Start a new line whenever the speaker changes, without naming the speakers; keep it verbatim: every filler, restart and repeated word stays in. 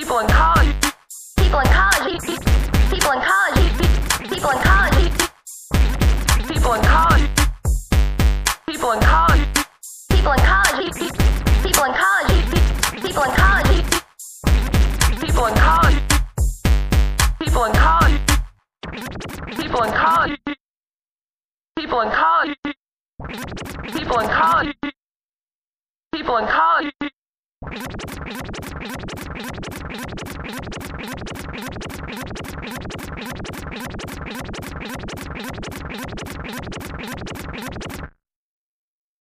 People in college. People in college. People in college. People in college. People in college. People in college. People in college. People in college. People in college. People in college. People in college. People in college. People in college. People in college. People in college.